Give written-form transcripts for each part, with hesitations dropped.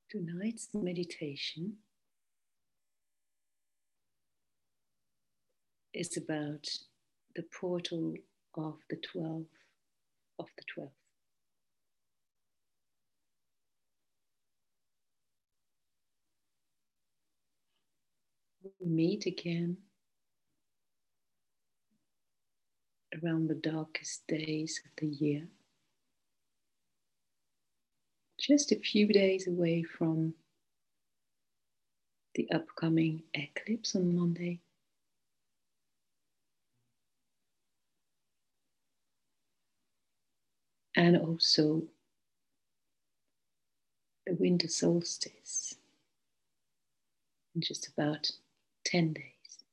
Tonight's meditation is about the portal of the 12th of the 12th. We meet again around the darkest days of the year, just a few days away from the upcoming eclipse on Monday. And also the winter solstice in just about 10 days.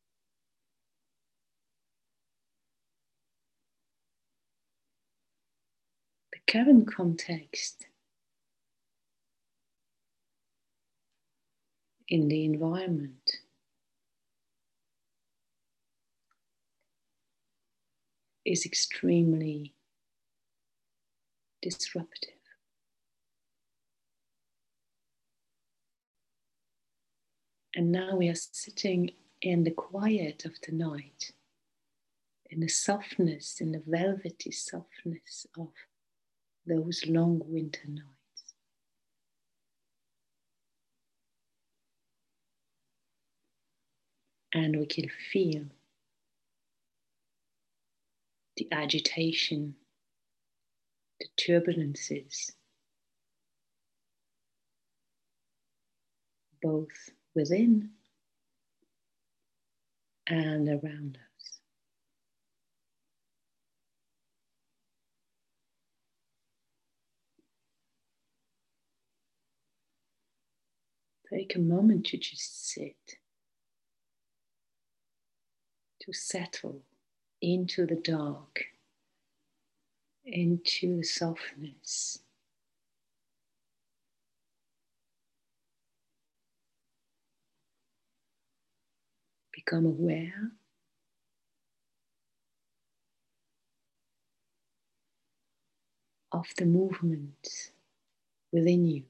The current context in the environment is extremely disruptive. And now we are sitting in the quiet of the night, in the softness, in the velvety softness of those long winter nights. And we can feel the agitation, the turbulences, both within and around us. Take a moment to just sit, to settle into the dark, into the softness. Become aware of the movement within you.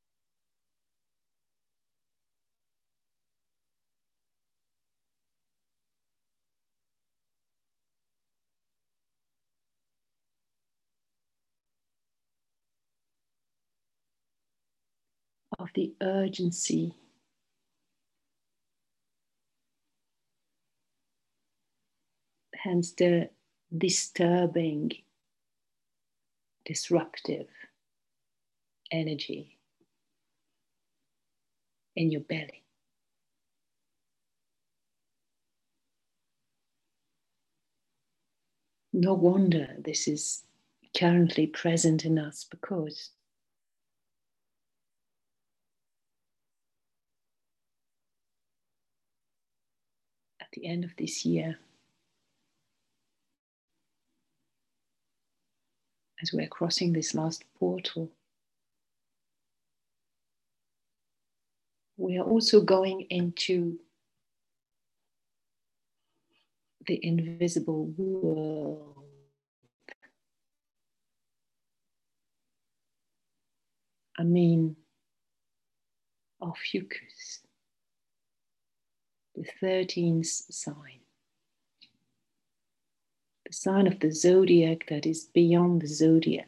Of the urgency hence the disturbing, disruptive energy in your belly. No wonder this is currently present in us, because at the end of this year, as we're crossing this last portal, we are also going into the invisible world. I mean, Ophiuchus, the 13th sign, the sign of the zodiac that is beyond the zodiac.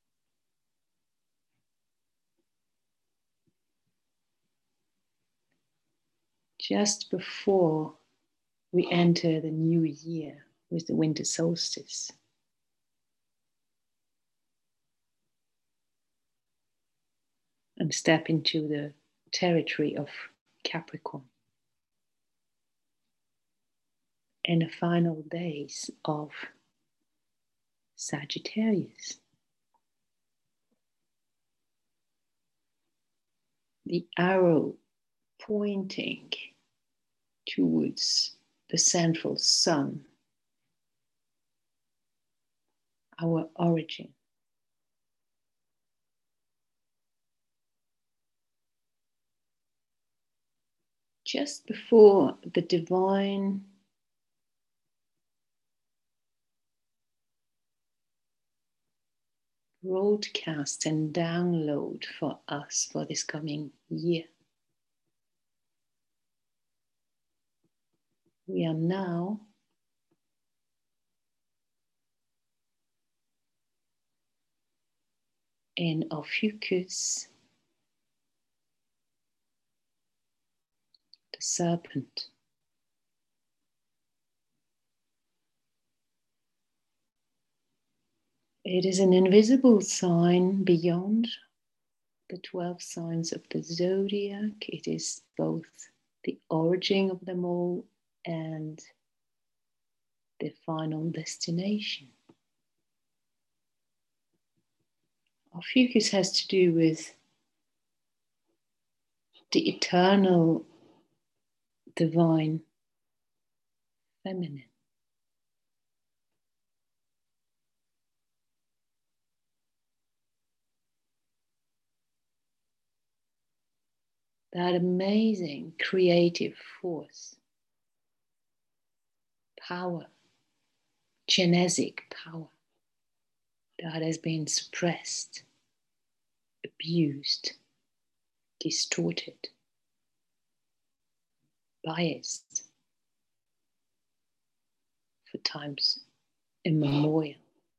Just before we enter the new year with the winter solstice, and step into the territory of Capricorn, in the final days of Sagittarius. The arrow pointing towards the central sun, our origin. Just before the divine broadcast and download for us for this coming year. We are now in Ophiuchus, the serpent. It is an invisible sign beyond the 12 signs of the zodiac. It is both the origin of them all and the final destination. Ophiuchus has to do with the eternal divine feminine. That amazing creative force, power, genetic power that has been suppressed, abused, distorted, biased for times immemorial.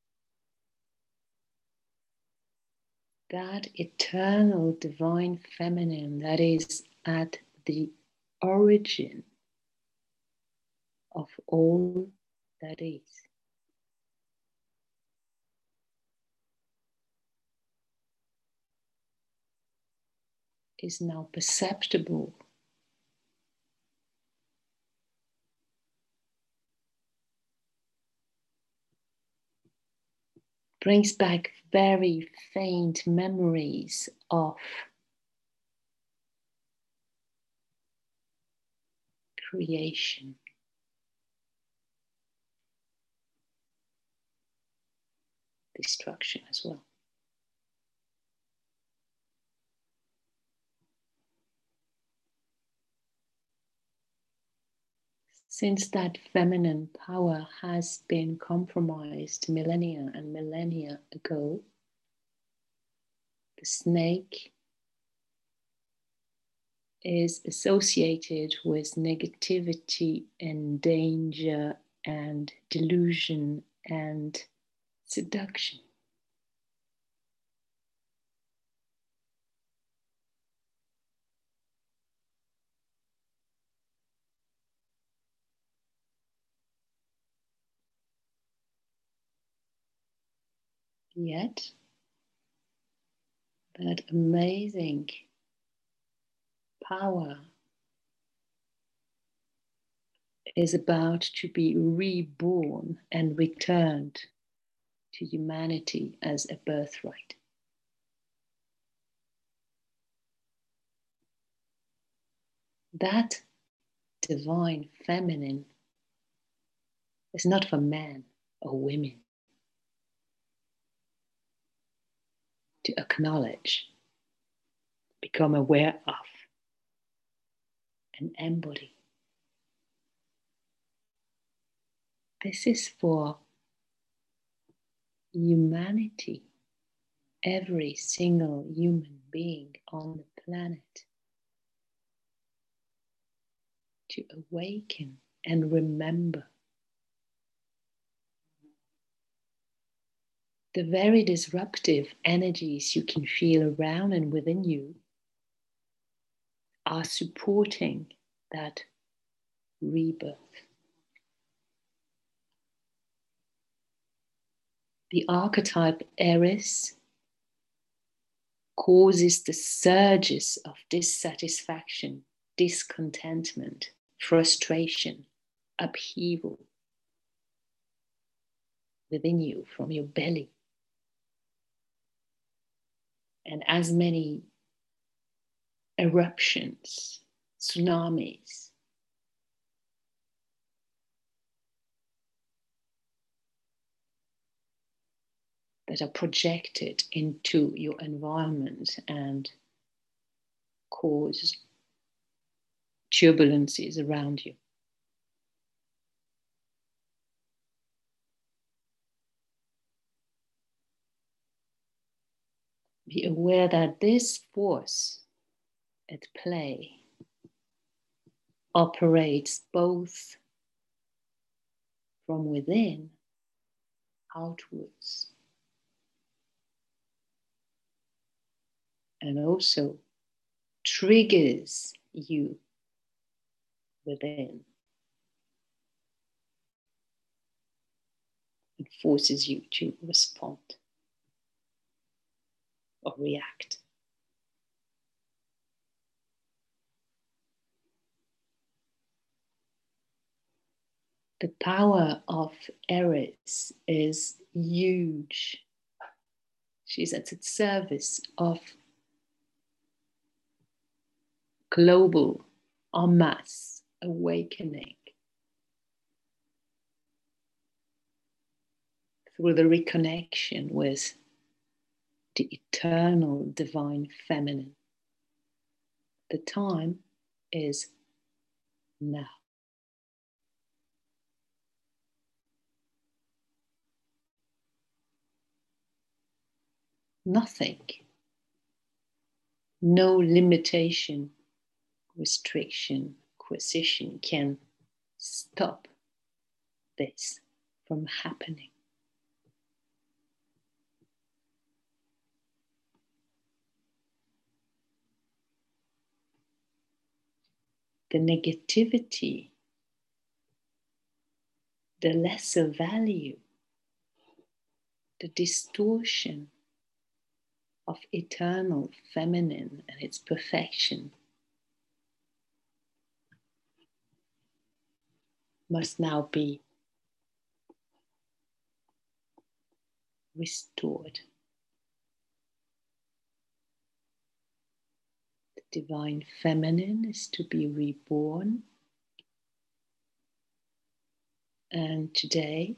That eternal divine feminine that is at the origin of all that is now perceptible brings back very faint memories of creation. Destruction as well. Since that feminine power has been compromised millennia and millennia ago, the snake is associated with negativity and danger and delusion and seduction. Yet, that amazing power is about to be reborn and returned to humanity as a birthright. That divine feminine is not for men or women to acknowledge, become aware of, and embody. This is for humanity, every single human being on the planet, to awaken and remember the very disruptive energies you can feel around and within you are supporting that rebirth. The archetype Eris causes the surges of dissatisfaction, discontentment, frustration, upheaval within you from your belly. And as many eruptions, tsunamis, that are projected into your environment and cause turbulences around you. Be aware that this force at play operates both from within outwards and also triggers you within. It forces you to respond or react. The power of Eris is huge. She's at the service of global en masse awakening through the reconnection with the eternal divine feminine. The time is now. Nothing, no limitation, restriction, coercion can stop this from happening. The negativity, the lesser value, the distortion of eternal feminine and its perfection must now be restored. The divine feminine is to be reborn. And today,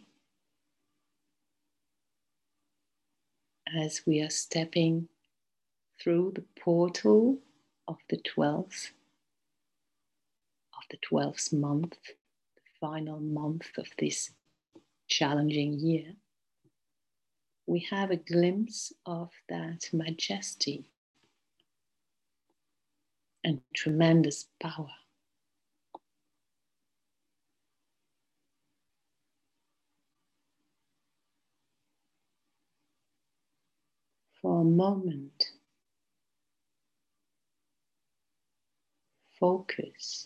as we are stepping through the portal of the 12th month, the final month of this challenging year, we have a glimpse of that majesty and tremendous power. For a moment, focus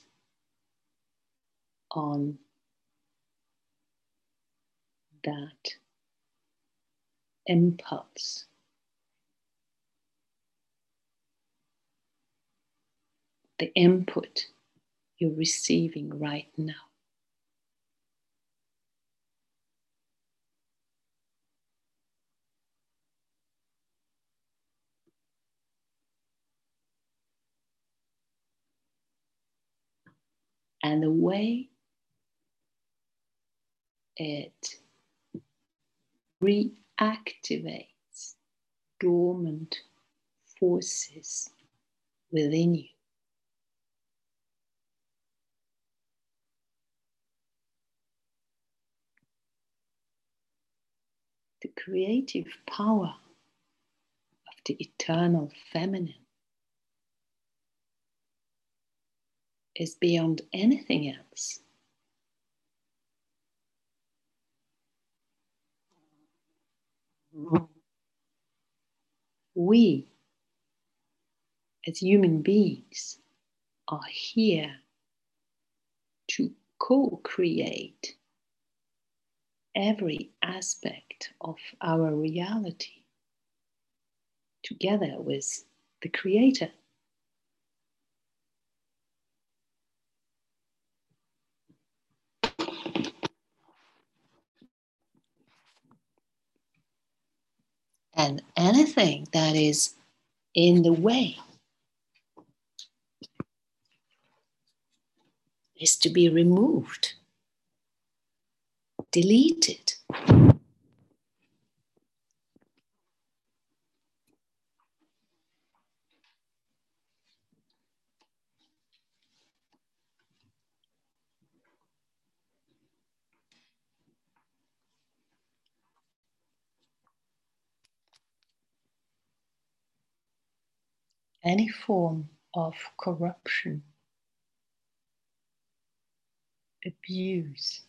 on that impulse. The input you're receiving right now. And the way it reactivates dormant forces within you. The creative power of the eternal feminine is beyond anything else. We, as human beings, are here to co-create every aspect of our reality together with the Creator. And anything that is in the way is to be removed, deleted. any form of corruption, abuse,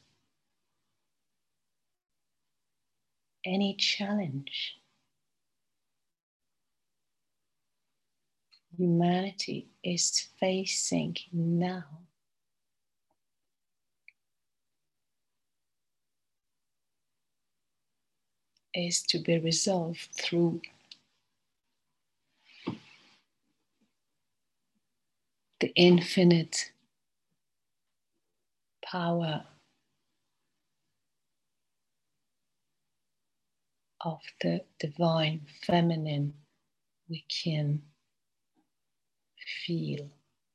any challenge humanity is facing now is to be resolved through the infinite power of the divine feminine we can feel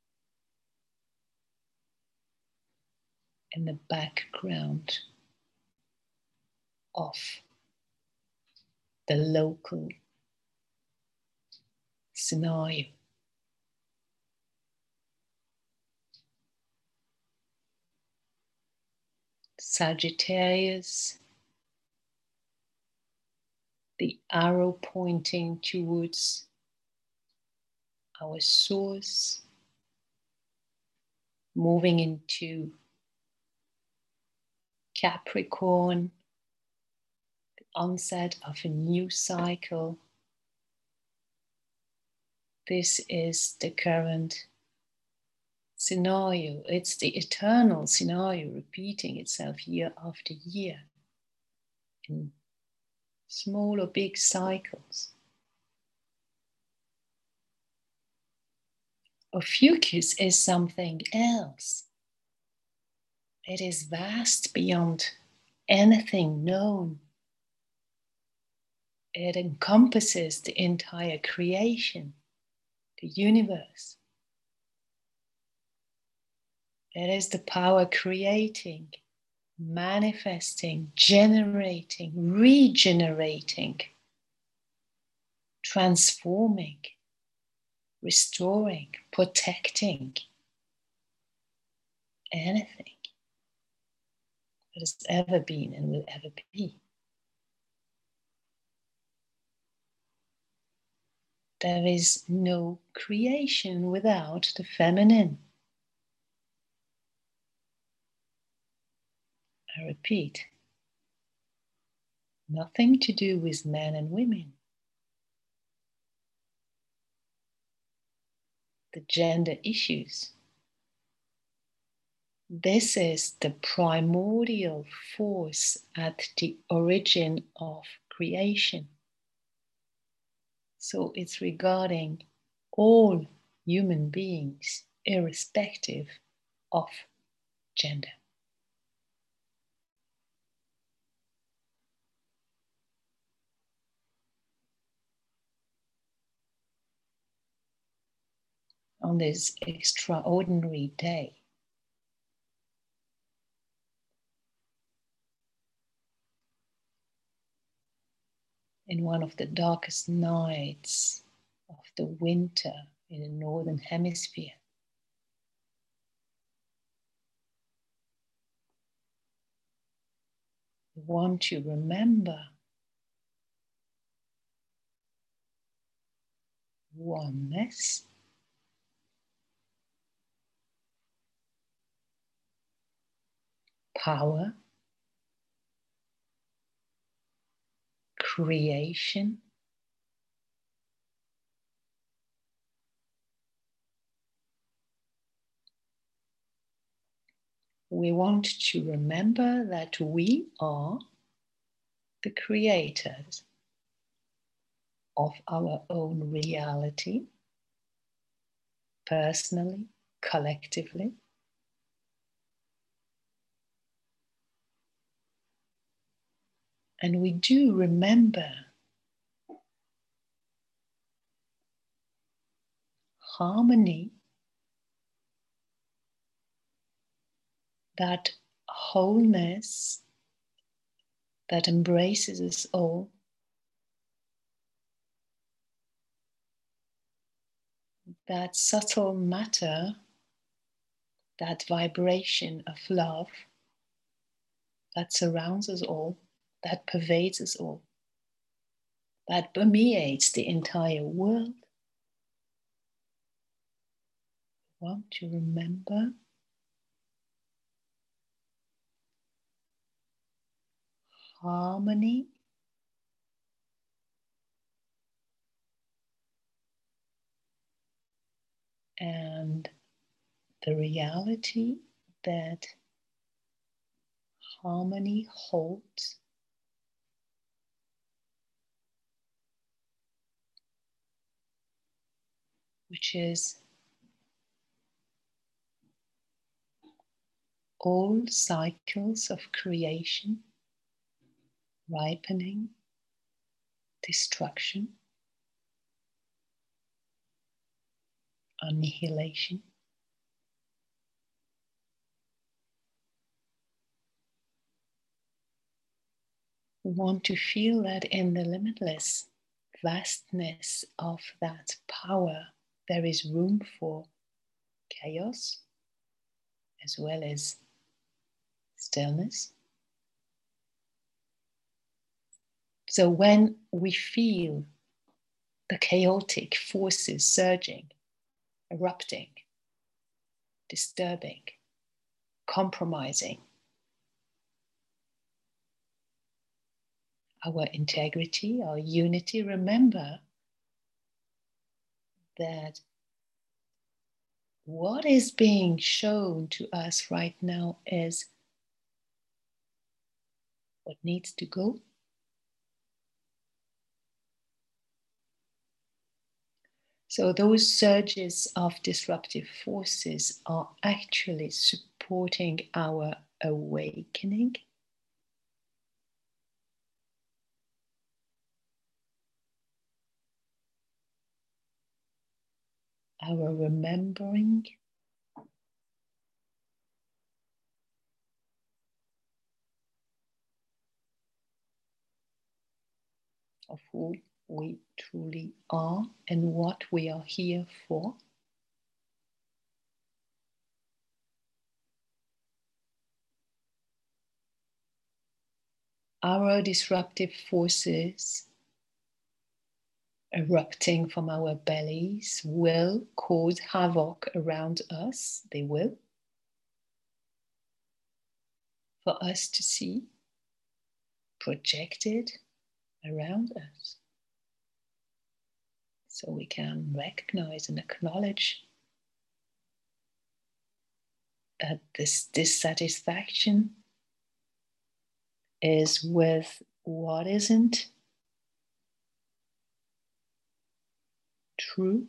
in the background of the local scenario. Sagittarius, the arrow pointing towards our source, moving into Capricorn, the onset of a new cycle. This is the current scenario. It's the eternal scenario repeating itself year after year in small or big cycles. Ophiuchus is something else. It is vast beyond anything known. It encompasses the entire creation, the universe. It is the power creating, manifesting, generating, regenerating, transforming, restoring, protecting anything that has ever been and will ever be. There is no creation without the feminine. I repeat, nothing to do with men and women. The gender issues. This is the primordial force at the origin of creation. So it's regarding all human beings, irrespective of gender. On this extraordinary day, in one of the darkest nights of the winter in the northern hemisphere, we want to remember oneness, power, creation, we want to remember that we are the creators of our own reality, personally, collectively. And we do remember harmony, that wholeness that embraces us all, that subtle matter, that vibration of love that surrounds us all, that pervades us all, that permeates the entire world. want to remember harmony and the reality that harmony holds which is all cycles of creation, ripening, destruction, annihilation. We want to feel that in the limitless vastness of that power, there is room for chaos as well as stillness. So when we feel the chaotic forces surging, erupting, disturbing, compromising our integrity, our unity, remember that what is being shown to us right now is what needs to go. So those surges of disruptive forces are actually supporting our awakening. Our remembering of who we truly are and what we are here for. Our disruptive forces erupting from our bellies will cause havoc around us. They will. For us to see projected around us. So we can recognize and acknowledge that this dissatisfaction is with what isn't true,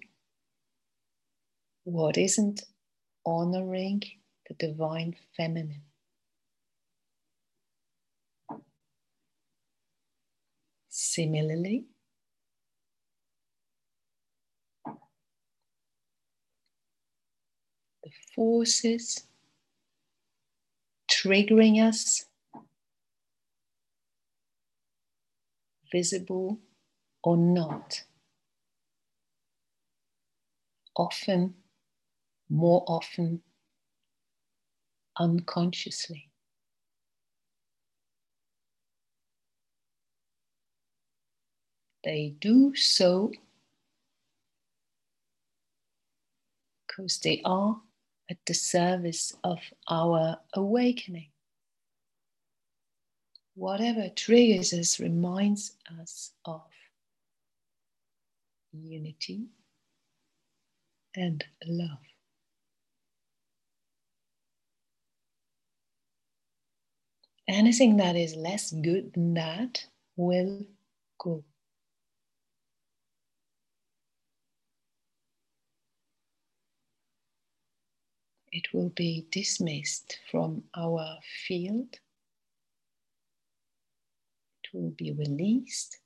what isn't honoring the divine feminine. Similarly, the forces triggering us, visible or not, often, more often, unconsciously. They do so because they are at the service of our awakening. Whatever triggers us reminds us of unity and love. Anything that is less good than that will go. It will be dismissed from our field. It will be released.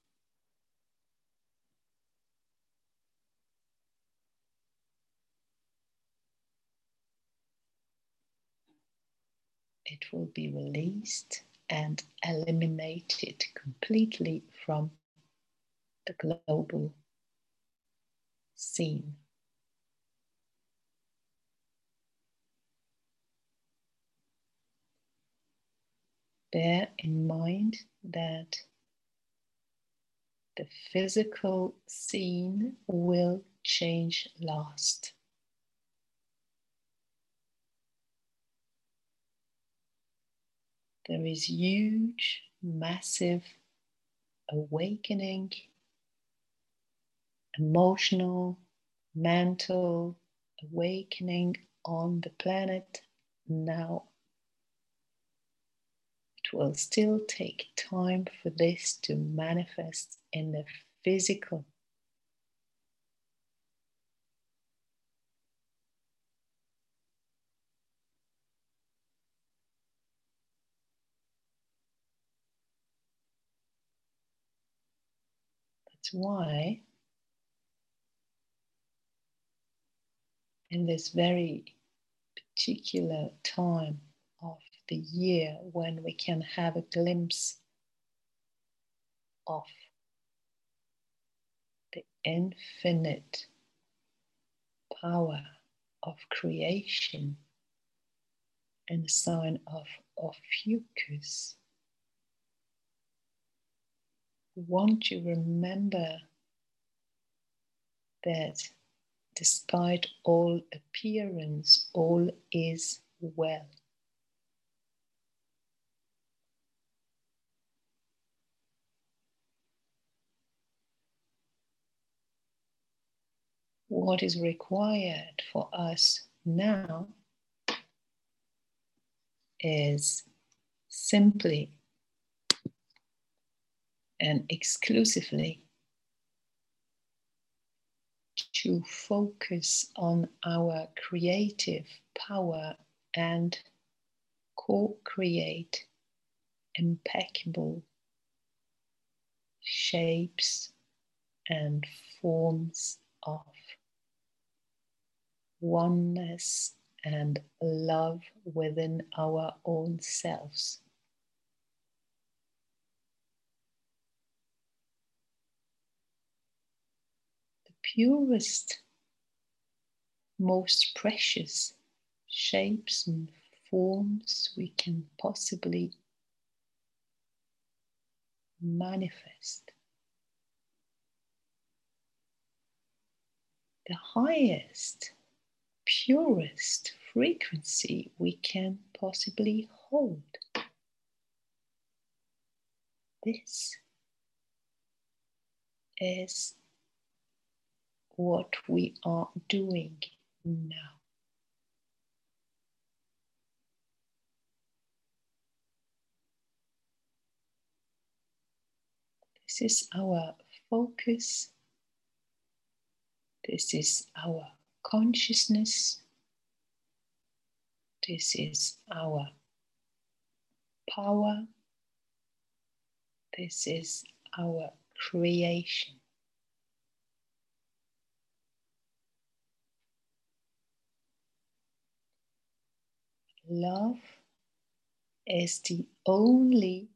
It will be released and eliminated completely from the global scene. Bear in mind that the physical scene will change last. there is huge, massive awakening, emotional, mental awakening on the planet now. It will still take time for this to manifest in the physical. That's why in this very particular time of the year when we can have a glimpse of the infinite power of creation and the sign of Ophiuchus, we want to remember that despite all appearance, all is well. What is required for us now is simply and exclusively to focus on our creative power and co-create impeccable shapes and forms of oneness and love within our own selves. The purest, most precious shapes and forms we can possibly manifest. The highest, purest frequency we can possibly hold. This is what we are doing now. This is our focus. This is our consciousness. This is our power. This is our creation. Love is the only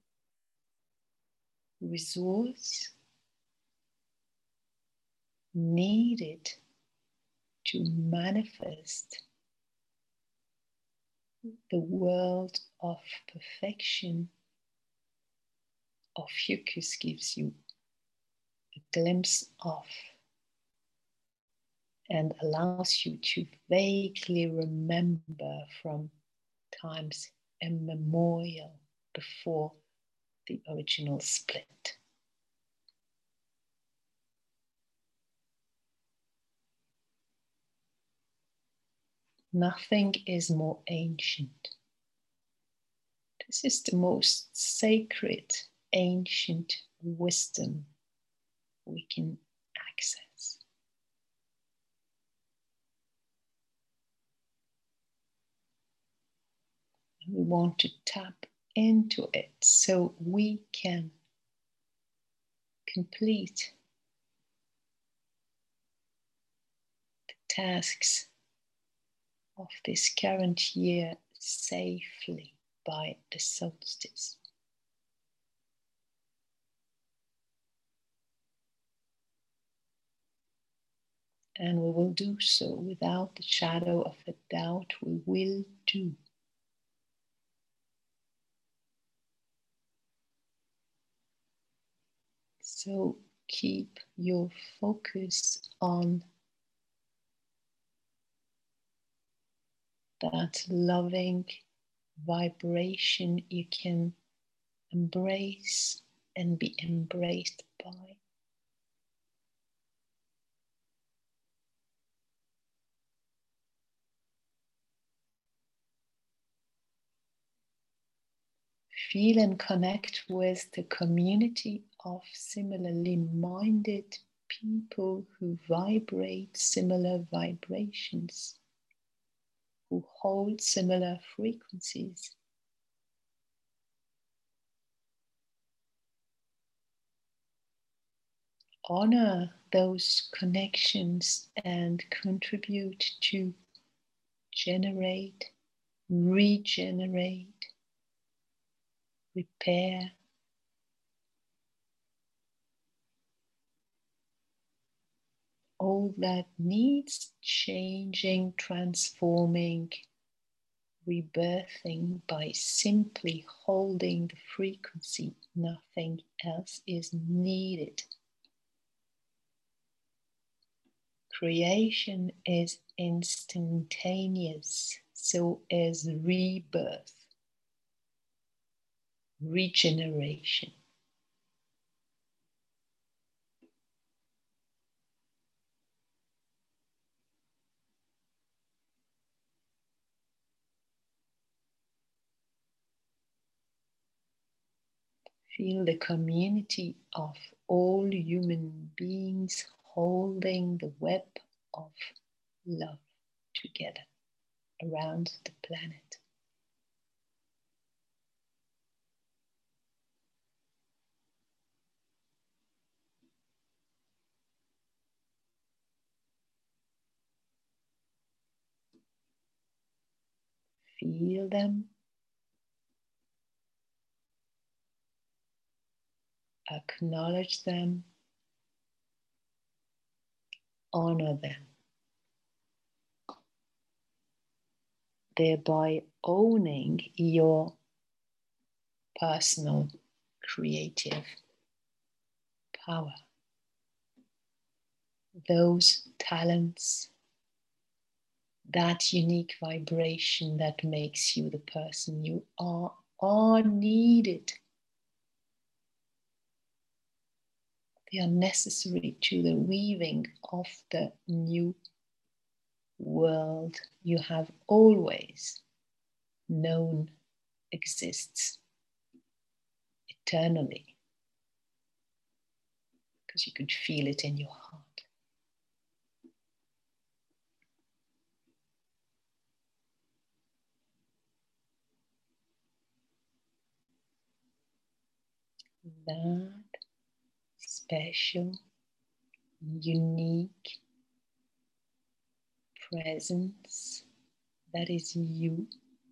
resource needed to manifest the world of perfection Ophiuchus gives you a glimpse of and allows you to vaguely remember from times immemorial before the original split. Nothing is more ancient. This is the most sacred, ancient wisdom we can access. We want to tap into it so we can complete the tasks of this current year safely by the solstice. And we will do so without the shadow of a doubt. We will do. So keep your focus on that loving vibration you can embrace and be embraced by. Feel and connect with the community of similarly minded people who vibrate similar vibrations, who hold similar frequencies. Honor those connections and contribute to generate, regenerate, repair, all that needs changing, transforming, rebirthing by simply holding the frequency. Nothing else is needed. Creation is instantaneous, so is rebirth, regeneration. Feel the community of all human beings holding the web of love together around the planet. Feel them, acknowledge them, honor them, thereby owning your personal creative power, those talents, that unique vibration that makes you the person you are needed. They are necessary to the weaving of the new world you have always known exists eternally, because you could feel it in your heart. That special, unique presence that is you,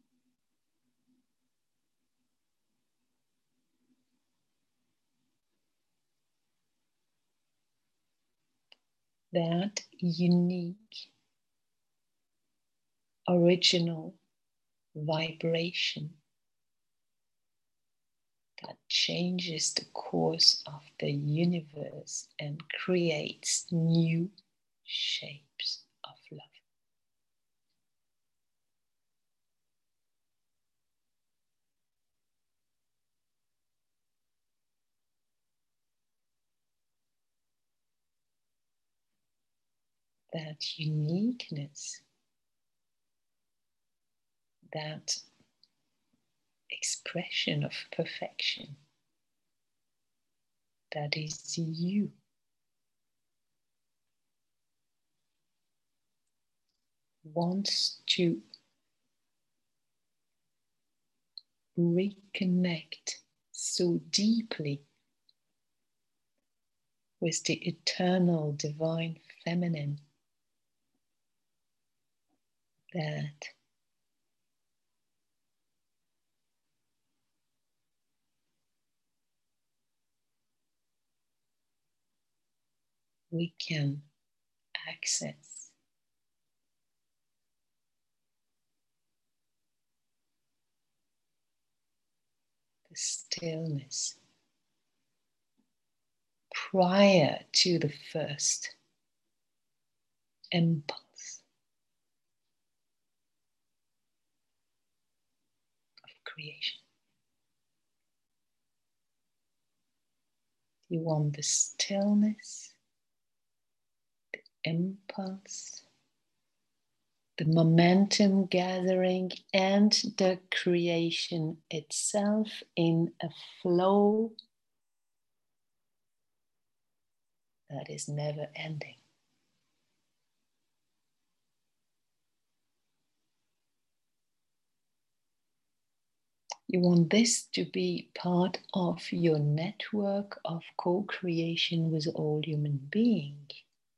that unique, original vibration that changes the course of the universe and creates new shapes of love. That uniqueness, that expression of perfection, that is you, wants to reconnect so deeply with the eternal divine feminine that we can access the stillness prior to the first impulse. co-creation. You want the stillness, the impulse, the momentum gathering, and the creation itself in a flow that is never ending. You want this to be part of your network of co-creation with all human beings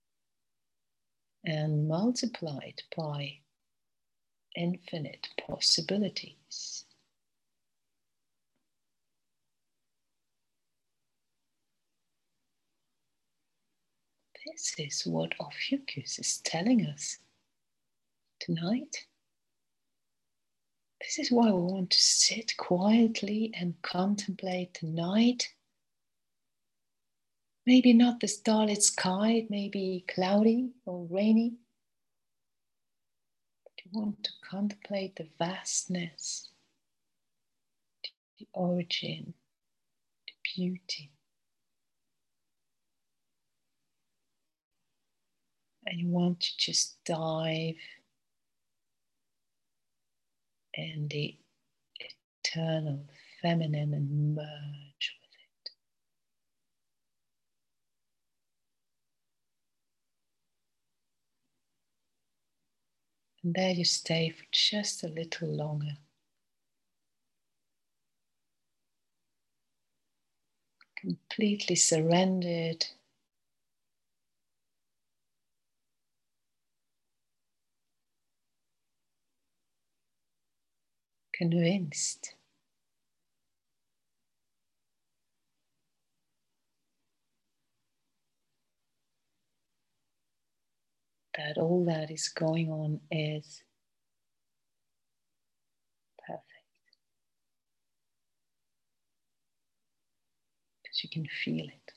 and multiplied by infinite possibilities. This is what Ophiuchus is telling us tonight. This is why we want to sit quietly and contemplate the night. Maybe not the starlit sky, it may be cloudy or rainy. But you want to contemplate the vastness, the origin, the beauty. And you want to just dive in the eternal feminine and merge with it. And there you stay for just a little longer. Completely surrendered. Convinced that all that is going on is perfect. Because you can feel it.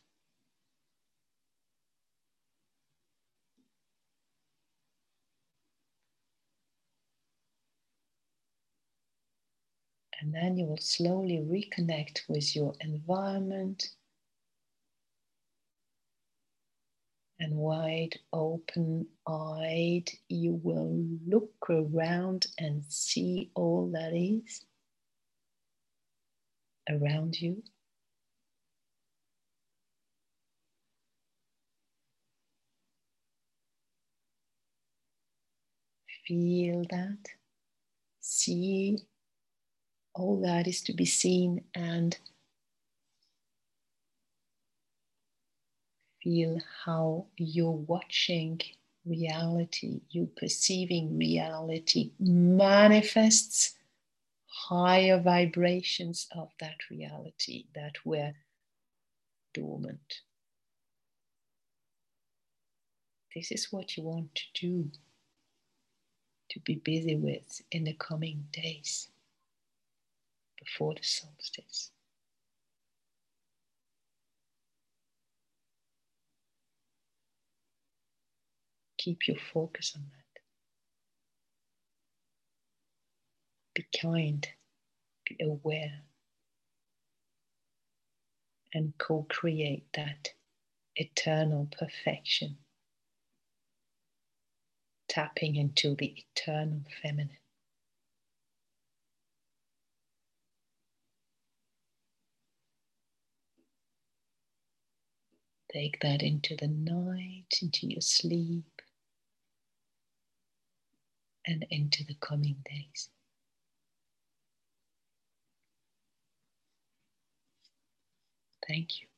And then you will slowly reconnect with your environment. And wide open eyed, you will look around and see all that is around you. Feel that, see all that is to be seen, and feel how you're watching reality, you perceiving reality manifests higher vibrations of that reality that were dormant. This is what you want to do, to be busy with in the coming days before the solstice. Keep your focus on that. Be kind, be aware, and co-create that eternal perfection, tapping into the eternal feminine. Take that into the night, into your sleep, and into the coming days. Thank you.